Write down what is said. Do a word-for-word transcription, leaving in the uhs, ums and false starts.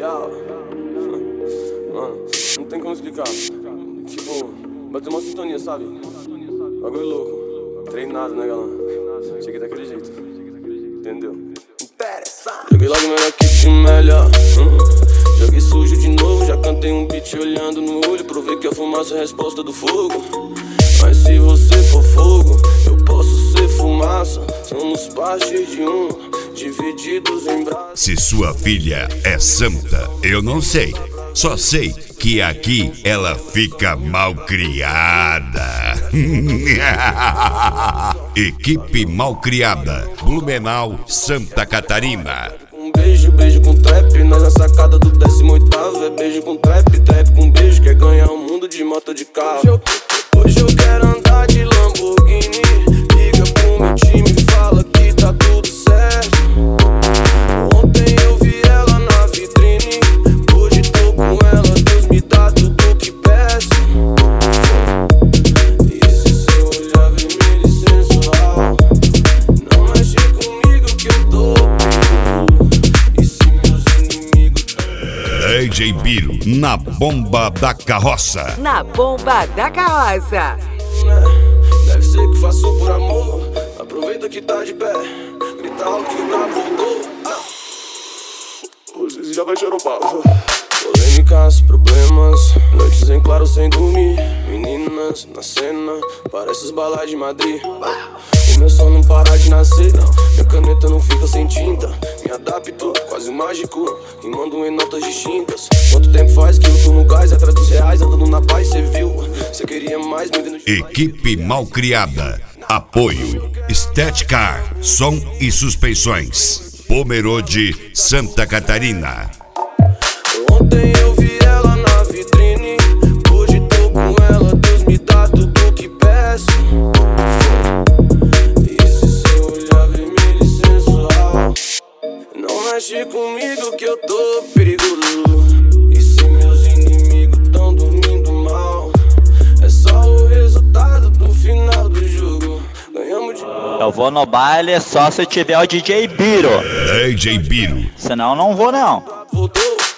Mano, não tem como explicar. Tipo, bateu uma sintonia, sabe? Bagulho louco. Treinado, né, galã? Cheguei daquele jeito. Entendeu? Interessante. Joguei logo melhor que time melhor. Hum. Joguei sujo de novo, já cantei um beat olhando no olho. Provei que a fumaça é a resposta do fogo. Mas se você for fogo, eu posso ser fumaça. Somos parte de um, divididos em braços. Se sua filha é santa, eu não sei. Só sei que aqui ela fica mal criada. Equipe Malcriada, Blumenau, Santa Catarina. Um beijo, beijo com trap, nós na sacada do décimo oitavo. É beijo com trap, trap com beijo. Quer ganhar o mundo de moto de carro. Hoje eu quero andar de Lamborghini. Liga pro meu time e fala que tá tudo certo. Ontem eu vi ela na vitrine, hoje tô com ela. Deus me dá tudo que peço. E esse seu olhar vermelho e sensual, não mexe comigo que eu tô perigo. E se meus inimigos... D J Biro, na bomba da carroça. Na bomba da carroça. Deve ser que faço por amor. Aproveita que tá de pé, grita alto que o brabo voltou. Hoje já vai xeropar. Polêmicas, problemas, noites em claro sem dormir. Meninas na cena, parece os balais de Madrid. O meu som não para de nascer, minha caneta não fica sem tinta. Me adapto, quase um mágico, e mando em notas distintas. Quanto tempo faz que eu tô no gás, atrás dos reais, andando na paz, cê viu? Cê queria mais, me vendo... Equipe Malcriada, apoio Estética, som e suspensões, Pomerode, Santa Catarina. Ontem eu vi ela na vitrine, hoje tô com ela. Deus me dá tudo que peço. E esse seu olhar vermelho e sensual, não mexe comigo que eu tô perigoso. E se meus inimigos tão dormindo mal, é só o resultado do final do jogo. Ganhamos de... Eu vou no baile só se tiver o D J Biro. D J Biro. Senão eu não vou não. Voltou.